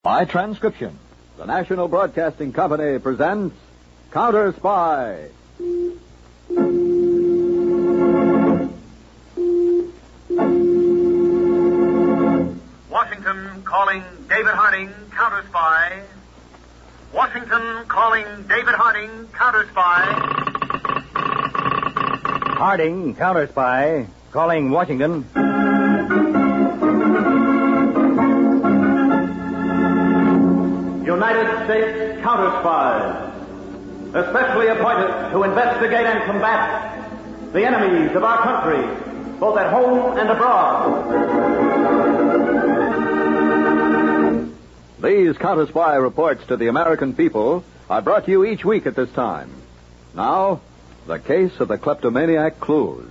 By transcription, the National Broadcasting Company presents Counter Spy. Washington calling David Harding, Counter Spy. Washington calling David Harding, Counter Spy. Harding, Counter Spy, calling Washington. United States Counter Spies, especially appointed to investigate and combat the enemies of our country, both at home and abroad. These Counter Spy reports to the American people are brought to you each week at this time. Now, the case of the kleptomaniac Clues.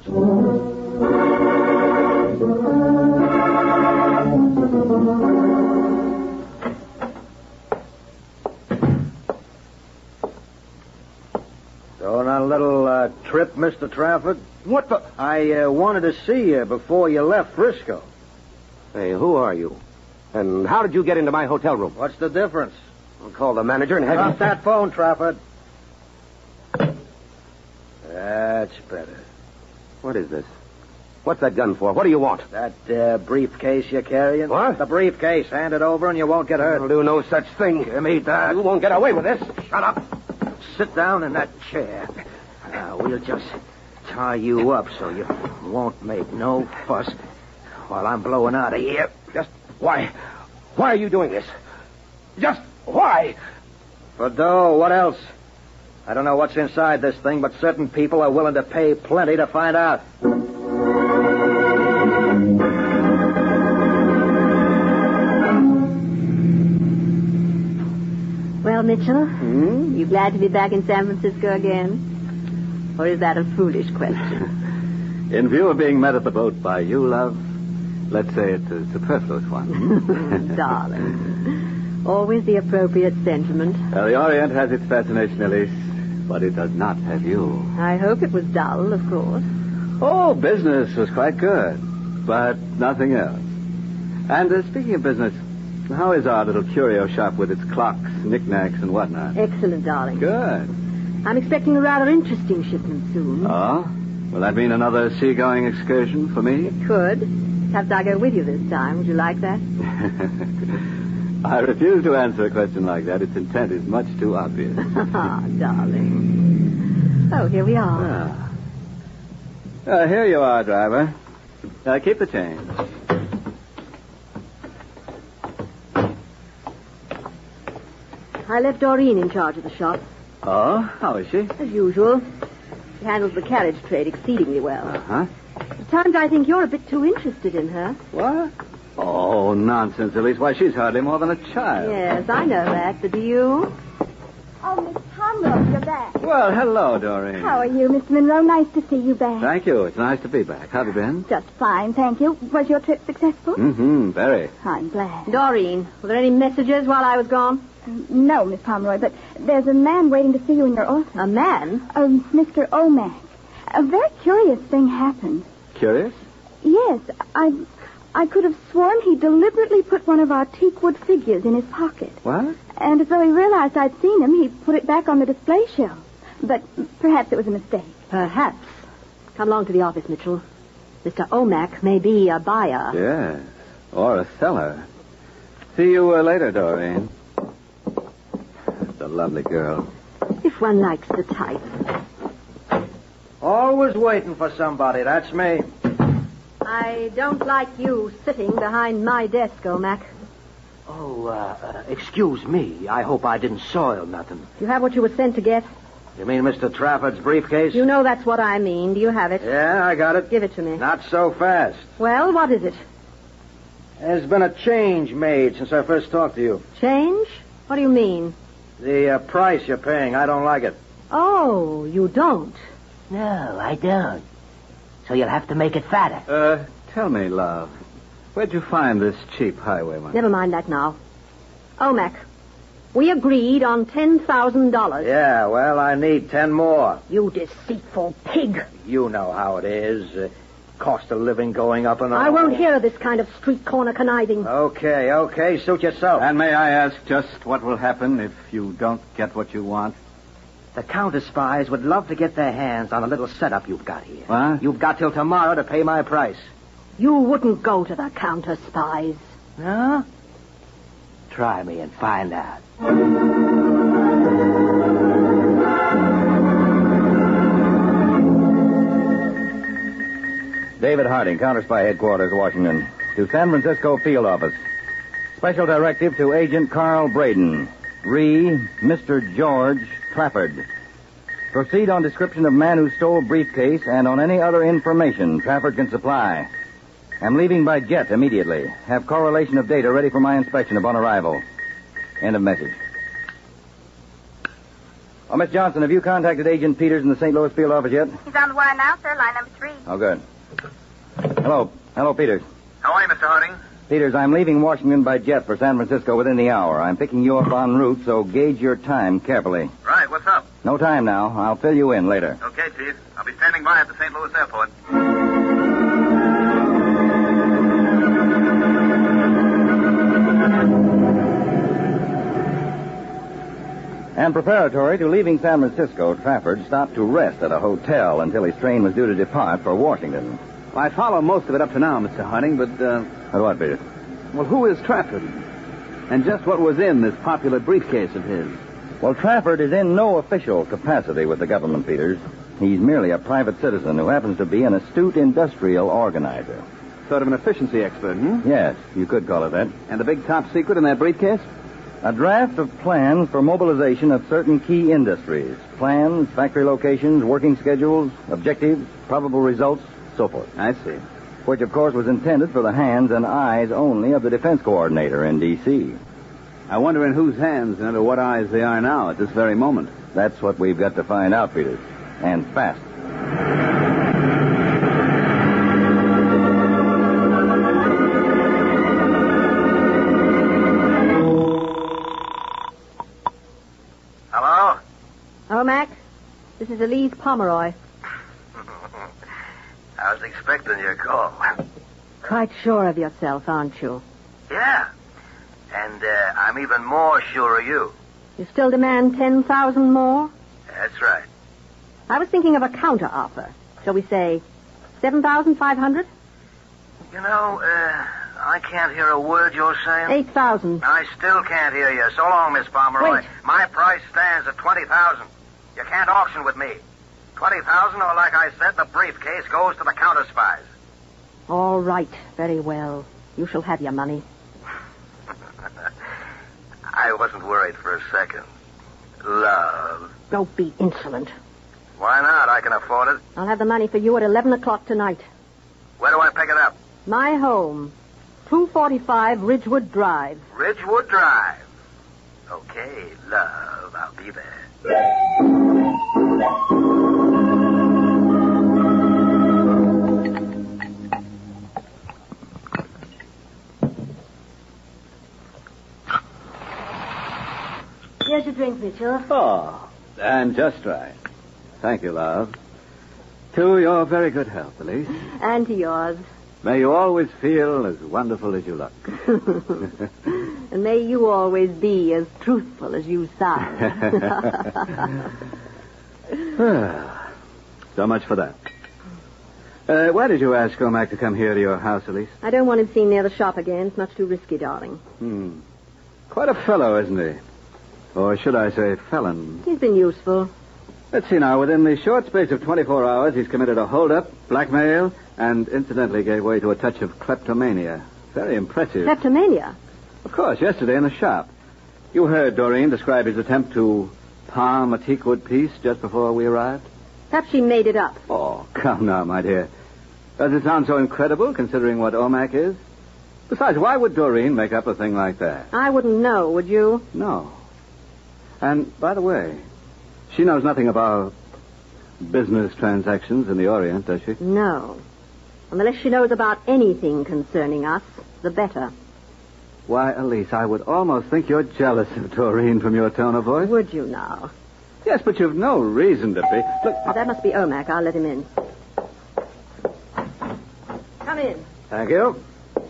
Going on a little trip, Mr. Trafford? What the? I wanted to see you before you left Frisco. Hey, who are you? And how did you get into my hotel room? What's the difference? I'll call the manager and have Drop you... that phone, Trafford. That's better. What is this? What's that gun for? What do you want? That briefcase you're carrying? What? The briefcase. Hand it over and you won't get hurt. I'll do no such thing. Give me that. You won't get away with this. Shut up. Sit down in that chair. Now, we'll just tie you up so you won't make no fuss while I'm blowing out of here. Just why? Why are you doing this? Just why? For dough, what else? I don't know what's inside this thing, but certain people are willing to pay plenty to find out. Well, Mitchell, you glad to be back in San Francisco again? Or is that a foolish question? In view of being met at the boat by you, love, let's say it's a superfluous one. Darling. Always the appropriate sentiment. The Orient has its fascination, Elise, but it does not have you. I hope it was dull, of course. Oh, business was quite good, but nothing else. And speaking of business, how is our little curio shop with its clocks, knickknacks, and whatnot? Excellent, darling. Good. I'm expecting a rather interesting shipment soon. Oh? Will that mean another seagoing excursion for me? It could. Perhaps I'll go with you this time. Would you like that? I refuse to answer a question like that. Its intent is much too obvious. Ah, darling. Oh, here we are. Here you are, driver. Keep the change. I left Doreen in charge of the shop. Oh? How is she? As usual. She handles the carriage trade exceedingly well. Uh-huh. At times I think you're a bit too interested in her. What? Oh, nonsense, Elise. Why, she's hardly more than a child. Yes, I know that, but do you? Oh, Miss Pomeroy, you're back. Well, hello, Doreen. How are you, Mr. Monroe? Nice to see you back. Thank you. It's nice to be back. How have you been? Just fine, thank you. Was your trip successful? Mm-hmm, very. I'm glad. Doreen, were there any messages while I was gone? No, Miss Pomeroy, but there's a man waiting to see you in your office. A man? Mr. Omac. A very curious thing happened. Curious? Yes, I could have sworn he deliberately put one of our teakwood figures in his pocket. What? And as though he realized I'd seen him, he put it back on the display shelf. But perhaps it was a mistake. Perhaps. Come along to the office, Mitchell. Mr. Omac may be a buyer. Yes, or a seller. See you later, Doreen. That's a lovely girl. If one likes the type. Always waiting for somebody. That's me. I don't like you sitting behind my desk, Omac. Oh, excuse me. I hope I didn't soil nothing. Do you have what you were sent to get? You mean Mr. Trafford's briefcase? You know that's what I mean. Do you have it? Yeah, I got it. Give it to me. Not so fast. Well, what is it? There's been a change made since I first talked to you. Change? What do you mean? The price you're paying, I don't like it. Oh, you don't? No, I don't. So you'll have to make it fatter. Tell me, love, where'd you find this cheap highwayman? Never mind that now. Omac, we agreed on $10,000. Yeah, well, I need 10 more. You deceitful pig. You know how it is. Cost of living going up and all. I won't hear of this kind of street corner conniving. Okay. Suit yourself. And may I ask just what will happen if you don't get what you want? The counter spies would love to get their hands on a little setup you've got here. What? You've got till tomorrow to pay my price. You wouldn't go to the counter spies. Huh? Try me and find out. David Harding, Counter Spy Headquarters, Washington. To San Francisco Field Office. Special directive to Agent Carl Braden. Mr. George Trafford. Proceed on description of man who stole briefcase and on any other information Trafford can supply. Am leaving by jet immediately. Have correlation of data ready for my inspection upon arrival. End of message. Oh, Miss Johnson, have you contacted Agent Peters in the St. Louis Field Office yet? He's on the wire now, sir. Line number 3. Oh, good. Hello, Peters. How are you, Mr. Harding? Peters, I'm leaving Washington by jet for San Francisco within the hour. I'm picking you up en route, so gauge your time carefully. Right, what's up? No time now. I'll fill you in later. Okay, Chief. I'll be standing by at the St. Louis airport. And preparatory to leaving San Francisco, Trafford stopped to rest at a hotel until his train was due to depart for Washington. I follow most of it up to now, Mr. Harding, but, What, Peter? well, who is Trafford? And just what was in this popular briefcase of his? Well, Trafford is in no official capacity with the government, Peters. He's merely a private citizen who happens to be an astute industrial organizer. Sort of an efficiency expert, hmm? Yes, you could call it that. And the big top secret in that briefcase? A draft of plans for mobilization of certain key industries. Plans, factory locations, working schedules, objectives, probable results, so forth. I see. Which, of course, was intended for the hands and eyes only of the defense coordinator in D.C. I wonder in whose hands and under what eyes they are now at this very moment. That's what we've got to find out, Peters. And fast. Hello? Oh, Mac, this is Elise Pomeroy. I was expecting your call. Quite sure of yourself, aren't you? Yeah. And I'm even more sure of you. You still demand 10,000 more? That's right. I was thinking of a counter offer. Shall we say 7,500? You know, I can't hear a word you're saying. 8,000. I still can't hear you. So long, Miss Pomeroy. Wait. My price stands at 20,000. You can't auction with me. 20,000, or like I said, the briefcase goes to the counter spies. All right. Very well. You shall have your money. I wasn't worried for a second. Love. Don't be insolent. Why not? I can afford it. I'll have the money for you at 11 o'clock tonight. Where do I pick it up? My home. 245 Ridgewood Drive. Ridgewood Drive. Okay, love. I'll be there. Here's your drink, Mitchell. Oh, and just right. Thank you, love. To your very good health, Elise. And to yours. May you always feel as wonderful as you look. And may you always be as truthful as you sound. So much for that. Why did you ask Omac to come here to your house, Elise? I don't want him seen near the shop again. It's much too risky, darling. Quite a fellow, isn't he? Or should I say felon? He's been useful. Let's see now. Within the short space of 24 hours, he's committed a holdup, blackmail, and incidentally gave way to a touch of kleptomania. Very impressive. Kleptomania? Of course, yesterday in the shop. You heard Doreen describe his attempt to palm a teakwood piece just before we arrived? Perhaps she made it up. Oh, come now, my dear. Does it sound so incredible, considering what Omac is? Besides, why would Doreen make up a thing like that? I wouldn't know, would you? No. And, by the way, she knows nothing about business transactions in the Orient, does she? No. Unless she knows about anything concerning us, the better. Why, Elise, I would almost think you're jealous of Doreen from your tone of voice. Would you now? Yes, but you've no reason to be. Look. That must be Omac. I'll let him in. Thank you.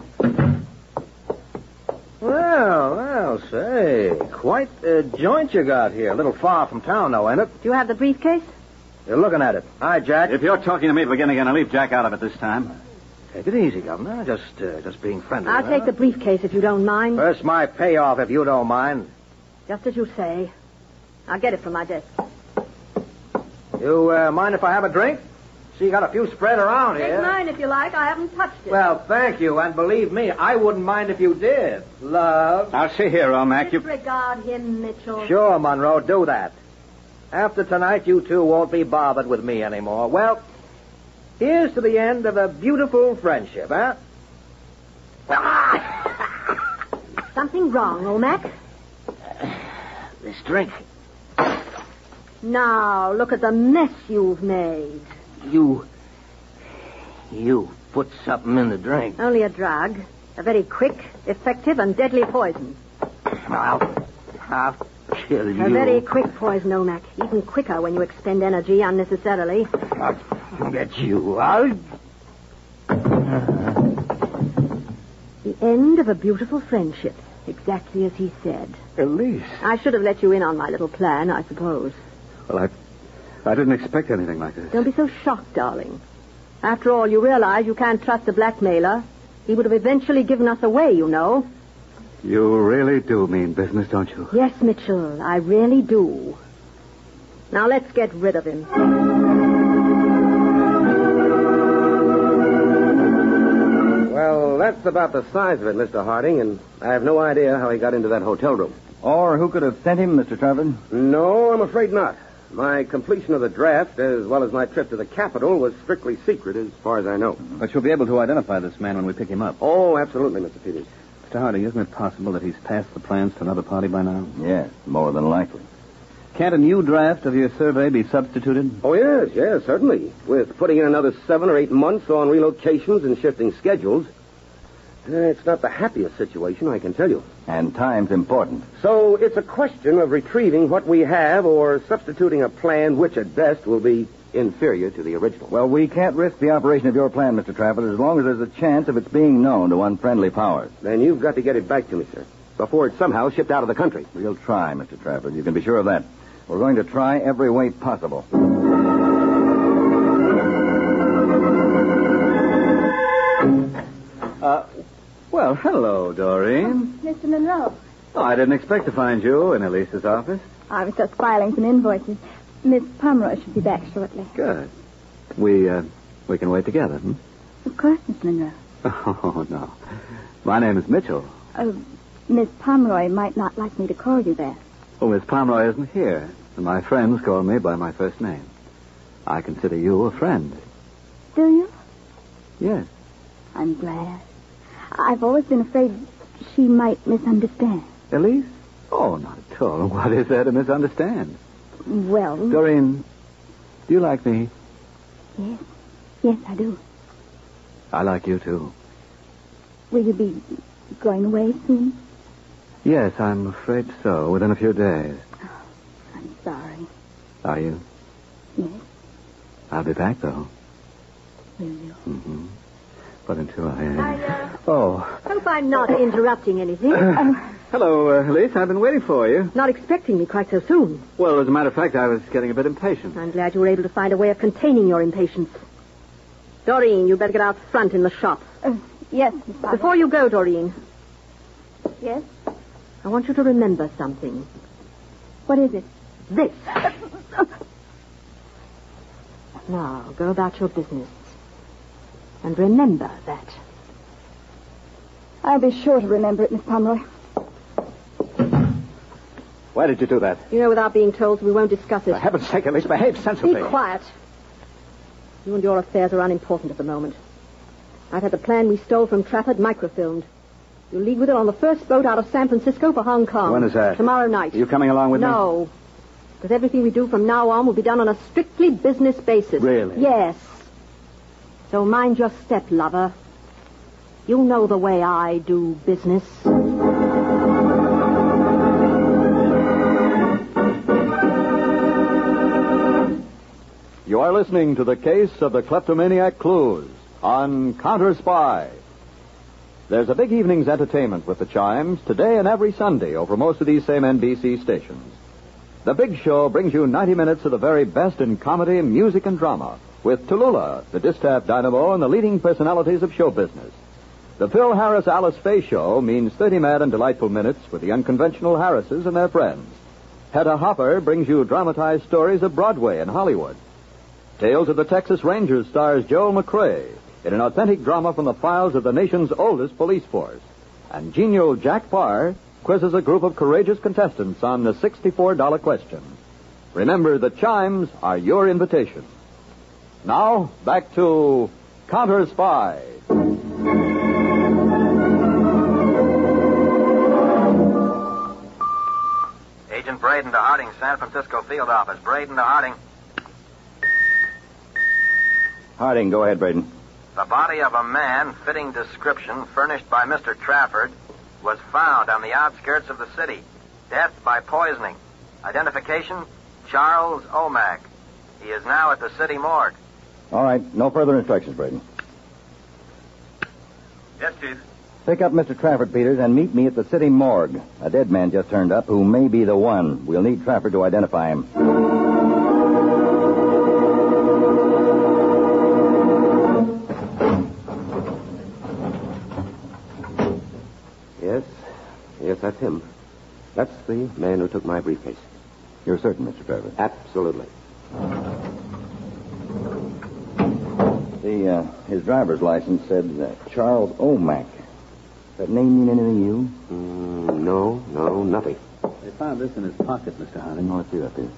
Well, say, quite a joint you got here. A little far from town, though, ain't it? Do you have the briefcase? You're looking at it. Hi, Jack. If you're talking to me beginning again, I'll leave Jack out of it this time. Take it easy, Governor. Just being friendly. I'll take the briefcase if you don't mind. First, my payoff, if you don't mind. Just as you say. I'll get it from my desk. You mind if I have a drink? See, you got a few spread around Take here. mine if you like. I haven't touched it. Well, thank you, and believe me, I wouldn't mind if you did. Love. Now, see here, O'Mac. Disregard him, Mitchell. Sure, Monroe, do that. After tonight, you two won't be bothered with me anymore. Well, here's to the end of a beautiful friendship, huh? Something wrong, O'Mac? This drink. Now, look at the mess you've made. You put something in the drink. Only a drug. A very quick, effective, and deadly poison. I'll kill you. A very quick poison, O'Mac. Even quicker when you expend energy unnecessarily. I'll get you. The end of a beautiful friendship. Exactly as he said. Elise. I should have let you in on my little plan, I suppose. Well, I didn't expect anything like this. Don't be so shocked, darling. After all, you realize you can't trust the blackmailer. He would have eventually given us away, you know. You really do mean business, don't you? Yes, Mitchell, I really do. Now let's get rid of him. Well, that's about the size of it, Mr. Harding, and I have no idea how he got into that hotel room. Or who could have sent him, Mr. Trafford? No, I'm afraid not. My completion of the draft, as well as my trip to the Capitol, was strictly secret as far as I know. But you'll be able to identify this man when we pick him up. Oh, absolutely, Mr. Peters. Mr. Harding, isn't it possible that he's passed the plans to another party by now? Yes, more than likely. Can't a new draft of your survey be substituted? Oh, yes, certainly. With putting in another 7 or 8 months on relocations and shifting schedules. It's not the happiest situation, I can tell you. And time's important. So it's a question of retrieving what we have or substituting a plan which at best will be inferior to the original. Well, we can't risk the operation of your plan, Mr. Trafford, as long as there's a chance of its being known to unfriendly powers. Then you've got to get it back to me, sir, before it's somehow shipped out of the country. We'll try, Mr. Trafford. You can be sure of that. We're going to try every way possible. Well, hello, Doreen. Mr. Monroe. Oh, I didn't expect to find you in Elise's office. I was just filing some invoices. Miss Pomeroy should be back shortly. Good. We can wait together, hmm? Of course, Miss Monroe. Oh, no. My name is Mitchell. Miss Pomeroy might not like me to call you that. Oh, Miss Pomeroy isn't here, and my friends call me by my first name. I consider you a friend. Do you? Yes. I'm glad. I've always been afraid she might misunderstand. Elise? Oh, not at all. What is there to misunderstand? Well... Doreen, do you like me? Yes. Yes, I do. I like you, too. Will you be going away soon? Yes, I'm afraid so, within a few days. Oh, I'm sorry. Are you? Yes. I'll be back, though. Will you? Mm-hmm. But until I... Hope I'm not interrupting anything. Hello, Elise. I've been waiting for you. Not expecting me quite so soon. Well, as a matter of fact, I was getting a bit impatient. I'm glad you were able to find a way of containing your impatience. Doreen, you better get out front in the shop. Yes, Miss Pomeroy. Before you go, Doreen, Yes? I want you to remember something. What is it? This. Now, go about your business. And remember that. I'll be sure to remember it, Miss Pomeroy. Why did you do that? You know, without being told, so we won't discuss it. For heaven's sake, Elise, behave sensibly. Be quiet. You and your affairs are unimportant at the moment. I've had the plan we stole from Trafford microfilmed. You'll leave with it on the first boat out of San Francisco for Hong Kong. When is that? Tomorrow night. Are you coming along with me? No. Because everything we do from now on will be done on a strictly business basis. Really? Yes. So mind your step, lover. You know the way I do business. You are listening to the case of the kleptomaniac Clues on Counter Spy, There's a big evening's entertainment with the Chimes today and every Sunday over most of these same NBC stations. The Big Show brings you 90 minutes of the very best in comedy, music, and drama with Tallulah, the distaff dynamo, and the leading personalities of show business. The Phil Harris-Alice Faye Show means 30 mad and delightful minutes with the unconventional Harrises and their friends. Hedda Hopper brings you dramatized stories of Broadway and Hollywood. Tales of the Texas Rangers stars Joel McCrae in an authentic drama from the files of the nation's oldest police force. And genial Jack Parr quizzes a group of courageous contestants on the $64 question. Remember, the Chimes are your invitation. Now, back to Counter Spy. Agent Braden to Harding, San Francisco field office. Braden to Harding. Harding, go ahead, Braden. The body of a man fitting description furnished by Mr. Trafford was found on the outskirts of the city. Death by poisoning. Identification, Charles O'Mac. He is now at the city morgue. All right, no further instructions, Braden. Yes, Chief. Pick up Mr. Trafford, Peters, and meet me at the city morgue. A dead man just turned up who may be the one. We'll need Trafford to identify him. Yes, that's him. That's the man who took my briefcase. You're certain, Mr. Trafford? Absolutely. His driver's license said Charles O'Mac. That name mean anything to you? No, nothing. They found this in his pocket, Mr. Harding. Oh, let's see what that is.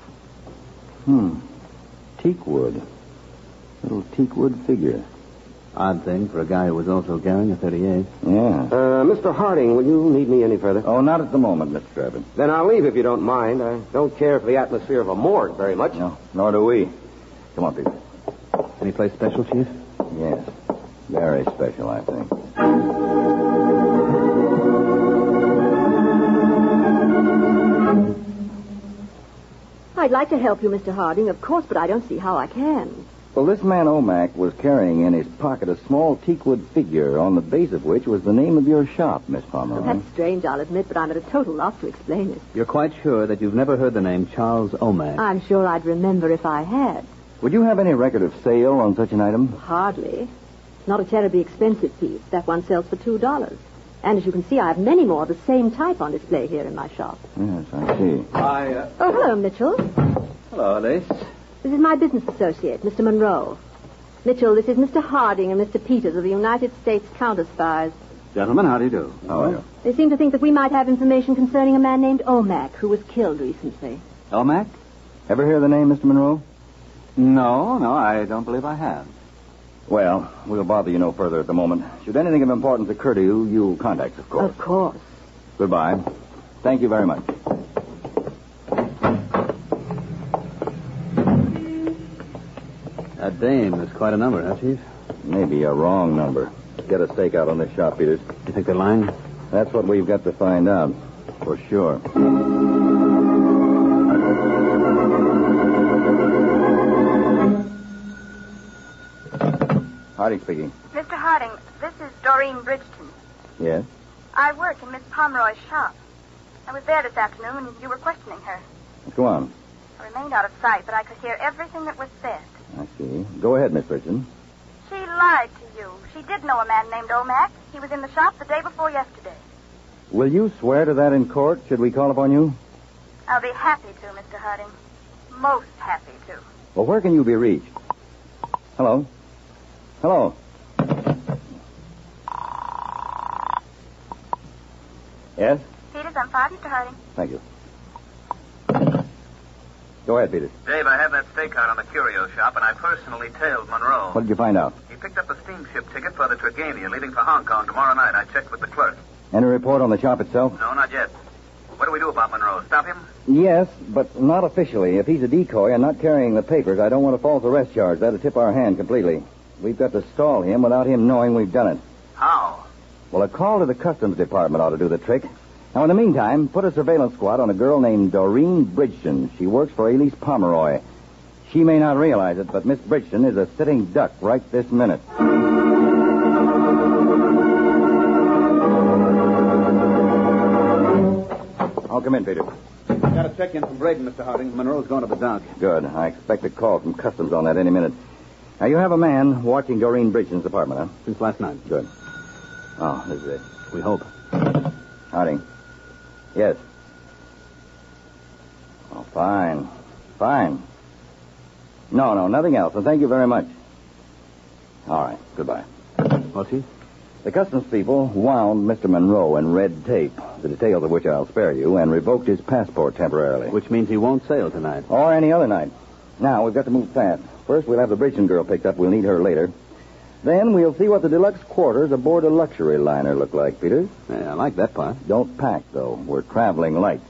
Teakwood. Little teakwood figure. Odd thing for a guy who was also carrying a .38. Yeah. Mr. Harding, will you need me any further? Oh, not at the moment, Mr. Trafford. Then I'll leave if you don't mind. I don't care for the atmosphere of a morgue very much. No, nor do we. Come on, Peter. Any place special, Chief? Yes. Very special, I think. I'd like to help you, Mr. Harding, of course, but I don't see how I can. Well, this man O'Mac was carrying in his pocket a small teakwood figure on the base of which was the name of your shop, Miss Pomeroy. Well, that's strange, I'll admit, but I'm at a total loss to explain it. You're quite sure that you've never heard the name Charles O'Mac? I'm sure I'd remember if I had. Would you have any record of sale on such an item? Hardly. Not a terribly expensive piece. That one sells for $2. And as you can see, I have many more of the same type on display here in my shop. Yes, I see. Oh, hello, Mitchell. Hello, Alice. This is my business associate, Mr. Monroe. Mitchell, this is Mr. Harding and Mr. Peters of the United States Counter Spies. Gentlemen, how do you do? How are you? They seem to think that we might have information concerning a man named O'Mac, who was killed recently. O'Mac? Ever hear the name, Mr. Monroe? No, I don't believe I have. Well, we'll bother you no further at the moment. Should anything of importance occur to you, you'll contact us, of course. Of course. Goodbye. Thank you very much. That dame is quite a number, huh, Chief? Maybe a wrong number. Get a stakeout on this shop, Peters. You think they're lying? That's what we've got to find out, for sure. Harding speaking. Mr. Harding, this is Doreen Bridgeton. Yes? I work in Miss Pomeroy's shop. I was there this afternoon when you were questioning her. Let's go on. I remained out of sight, but I could hear everything that was said. I see. Go ahead, Miss Bridgeton. She lied to you. She did know a man named O'Mac. He was in the shop the day before yesterday. Will you swear to that in court? Should we call upon you? I'll be happy to, Mr. Harding. Most happy to. Well, where can you be reached? Hello? Hello? Yes? Peters, I'm fine, Mr. Harding. Thank you. Go ahead, Peters. Dave, I have that stakeout on the curio shop, and I personally tailed Monroe. What did you find out? He picked up a steamship ticket for the Trigania leaving for Hong Kong tomorrow night. I checked with the clerk. Any report on the shop itself? No, not yet. What do we do about Monroe? Stop him? Yes, but not officially. If he's a decoy and not carrying the papers, I don't want a false arrest charge. That'll tip our hand completely. We've got to stall him without him knowing we've done it. How? Well, a call to the Customs Department ought to do the trick. Now, in the meantime, put a surveillance squad on a girl named Doreen Bridgeton. She works for Elise Pomeroy. She may not realize it, but Miss Bridgeton is a sitting duck right this minute. Oh, come in, Peter. Got a check-in from Braden, Mr. Harding. Monroe's going to the dock. Good. I expect a call from Customs on that any minute. Now, you have a man watching Doreen Bridgen's apartment, huh? Since last night. Good. Oh, this is it. We hope. Harding. Yes. Oh, fine. Fine. No, nothing else. And thank you very much. All right. Goodbye. What's he? The customs people wound Mr. Monroe in red tape, the details of which I'll spare you, and revoked his passport temporarily. Which means he won't sail tonight. Or any other night. Now, we've got to move fast. First, we'll have the Bridgen girl picked up. We'll need her later. Then we'll see what the deluxe quarters aboard a luxury liner look like, Peter. Yeah, I like that part. Don't pack, though. We're traveling light.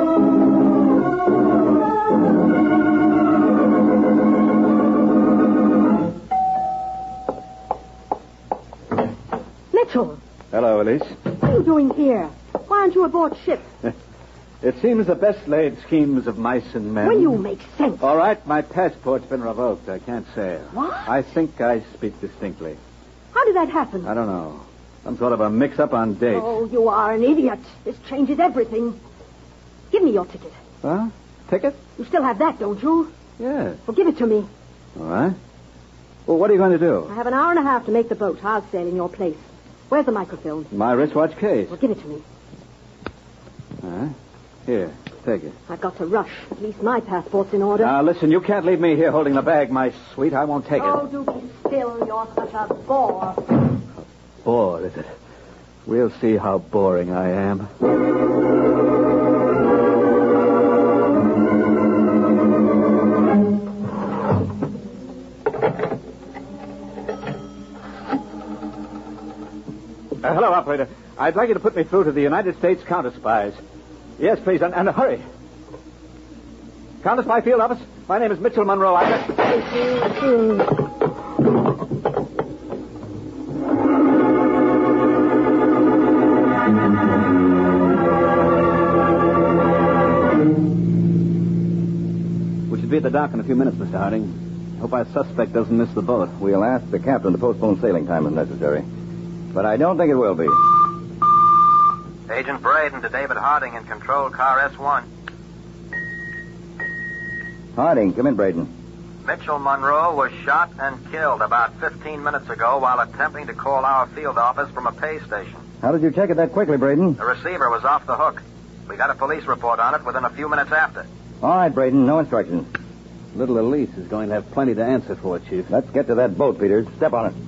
Mitchell, Hello, Elise. what are you doing here? Why aren't you aboard ship? It seems the best laid schemes of mice and men. Will you make sense? All right, my passport's been revoked. I can't sail. What? I think I speak distinctly. How did that happen? I don't know. Some sort of a mix-up on dates. Oh, you are an idiot. This changes everything. Give me your ticket. Huh? Ticket? You still have that, don't you? Yes. Well, give it to me. All right. Well, what are you going to do? I have an hour and a half to make the boat. I'll sail in your place. Where's the microfilm? My wristwatch case. Well, give it to me. All right. Here, take it. I've got to rush. At least my passport's in order. Now, listen, you can't leave me here holding the bag, my sweet. I won't take Oh, it. do be still. You're such a bore. Bore, is it? We'll see how boring I am. Hello, operator. I'd like you to put me through to the United States Counter-Spies. Yes, please, and hurry. Counter-Spy Field Office. My name is Mitchell Monroe. We should be at the dock in a few minutes, Mr. Harding. Hope our suspect doesn't miss the boat. We'll ask the captain to postpone sailing time if necessary. But I don't think it will be. Agent Braden to David Harding in control car S1. Harding, come in, Braden. Mitchell Monroe was shot and killed about 15 minutes ago while attempting to call our field office from a pay station. How did you check it that quickly, Braden? The receiver was off the hook. We got a police report on it within a few minutes after. All right, Braden, no instructions. Little Elise is going to have plenty to answer for, Chief. Let's get to that boat, Peters. Step on it.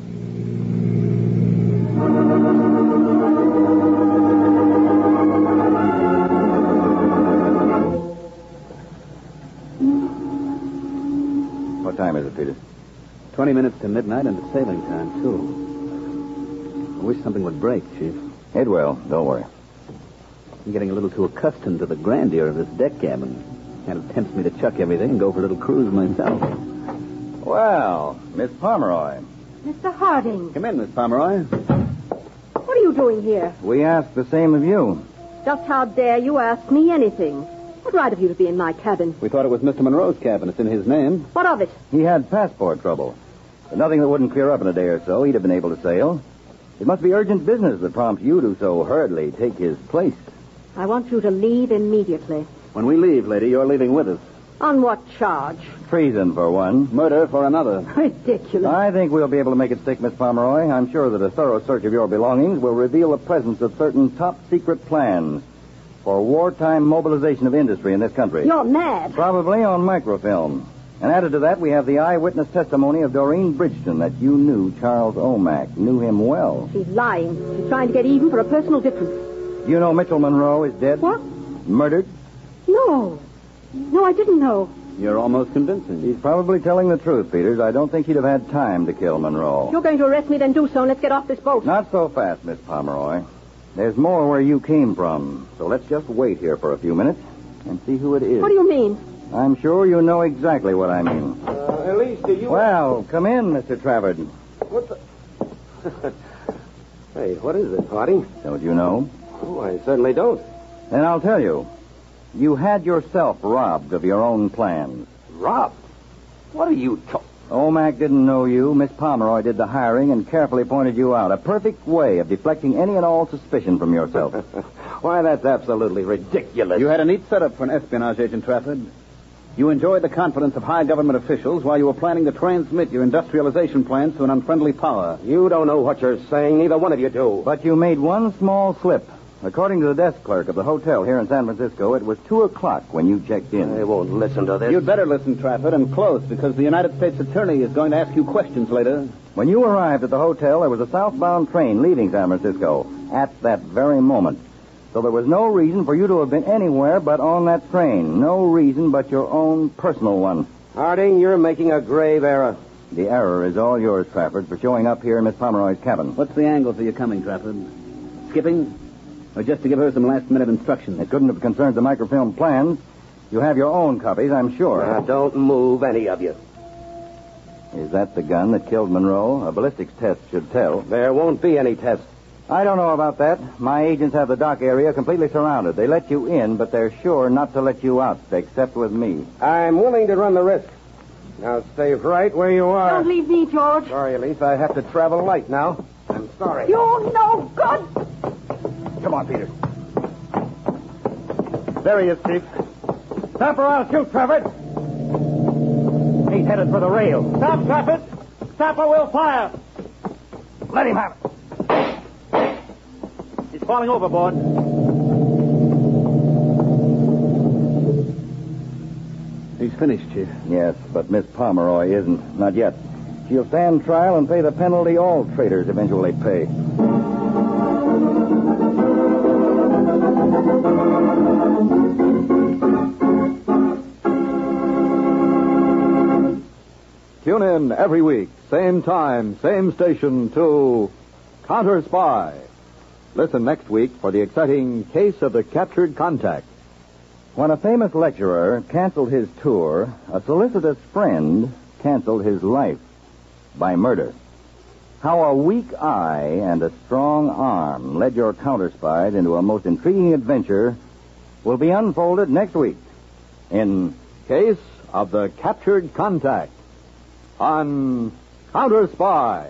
What time is it, Peters? 20 minutes to midnight and it's sailing time, too. I wish something would break, Chief. It will. Don't worry. I'm getting a little too accustomed to the grandeur of this deck cabin. Kind of tempts me to chuck everything and go for a little cruise myself. Well, Miss Pomeroy. Mr. Harding. Come in, Miss Pomeroy. What are you doing here? We ask the same of you. Just how dare you ask me anything? What right have you to be in my cabin? We thought it was Mr. Monroe's cabin. It's in his name. What of it? He had passport trouble. But nothing that wouldn't clear up in a day or so. He'd have been able to sail. It must be urgent business that prompts you to so hurriedly take his place. I want you to leave immediately. When we leave, lady, you're leaving with us. On what charge? Treason for one. Murder for another. Ridiculous. I think we'll be able to make it stick, Miss Pomeroy. I'm sure that a thorough search of your belongings will reveal the presence of certain top-secret plans for wartime mobilization of industry in this country. You're mad. Probably on microfilm. And added to that, we have the eyewitness testimony of Doreen Bridgen that you knew Charles O'Mac, knew him well. She's lying. She's trying to get even for a personal difference. You know Mitchell Monroe is dead? What? Murdered? No. No, I didn't know. You're almost convincing. He's probably telling the truth, Peters. I don't think he'd have had time to kill Monroe. If you're going to arrest me, then do so, and let's get off this boat. Not so fast, Miss Pomeroy. There's more where you came from. So let's just wait here for a few minutes and see who it is. What do you mean? I'm sure you know exactly what I mean. Elise, do you... Well, come in, Mr. Travers. What the... Hey, what is it, Harding? Don't you know? Oh, I certainly don't. Then I'll tell you. You had yourself robbed of your own plans. Robbed? What are you talking... Omac didn't know you. Miss Pomeroy did the hiring and carefully pointed you out. A perfect way of deflecting any and all suspicion from yourself. Why, that's absolutely ridiculous. You had a neat setup for an espionage agent, Trafford. You enjoyed the confidence of high government officials while you were planning to transmit your industrialization plans to an unfriendly power. You don't know what you're saying. Neither one of you do. But you made one small slip. According to the desk clerk of the hotel here in San Francisco, it was 2 o'clock when you checked in. I won't listen to this. You'd better listen, Trafford, and close, because the United States Attorney is going to ask you questions later. When you arrived at the hotel, there was a southbound train leaving San Francisco at that very moment. So there was no reason for you to have been anywhere but on that train. No reason but your own personal one. Harding, you're making a grave error. The error is all yours, Trafford, for showing up here in Miss Pomeroy's cabin. What's the angle for your coming, Trafford? Skipping? Or just to give her some last-minute instructions? It couldn't have concerned the microfilm plans. You have your own copies, I'm sure. Now, don't move, any of you. Is that the gun that killed Monroe? A ballistics test should tell. There won't be any test. I don't know about that. My agents have the dock area completely surrounded. They let you in, but they're sure not to let you out, except with me. I'm willing to run the risk. Now, stay right where you are. Don't leave me, George. Sorry, Elise. I have to travel light now. I'm sorry. You're no good. Come on, Peter. There he is, Chief. Stop or I'll shoot, Trafford. He's headed for the rail. Stop, Trafford! Stop or we'll fire! Let him have it. He's falling overboard. He's finished, Chief. Yes, but Miss Pomeroy isn't. Not yet. She'll stand trial and pay the penalty all traitors eventually pay. Tune in every week, same time, same station, to Counter Spy. Listen next week for the exciting Case of the Captured Contact. When a famous lecturer canceled his tour, a solicitous friend canceled his life by murder. How a weak eye and a strong arm led your counterspies into a most intriguing adventure will be unfolded next week in Case of the Captured Contact on Counter Spy.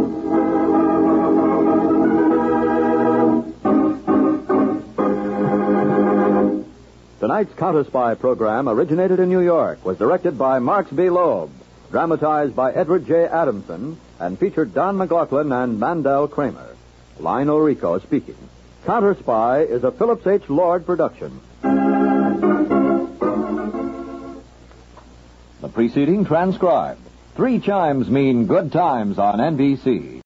Tonight's Counter Spy program originated in New York, was directed by Marks B. Loeb, dramatized by Edward J. Adamson, and featured Don McLaughlin and Mandel Kramer. Lionel Rico speaking. Counter Spy is a Phillips H. Lord production. The preceding transcribed. 3 chimes mean good times on NBC.